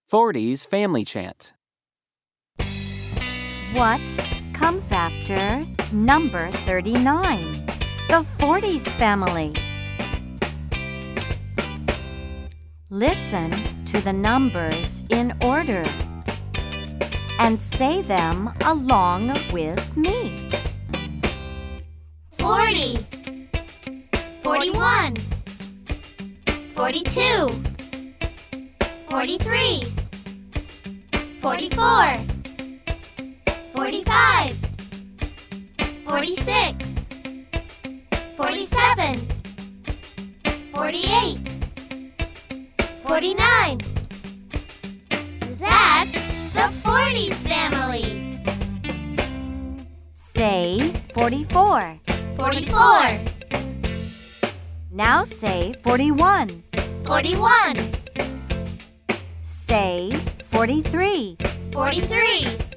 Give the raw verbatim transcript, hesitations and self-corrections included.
forties Family Chant. What comes after number thirty-nine? The forties family. Listen to the numbers in order and say them along with me. Forty, forty-one, forty-two, forty-three, forty-four, forty-five, forty-six, forty-seven, forty-eight, forty-nine. That's the forties family. Say forty-four. Forty-four, Now say forty-one. forty-one, Say forty-three. forty-three,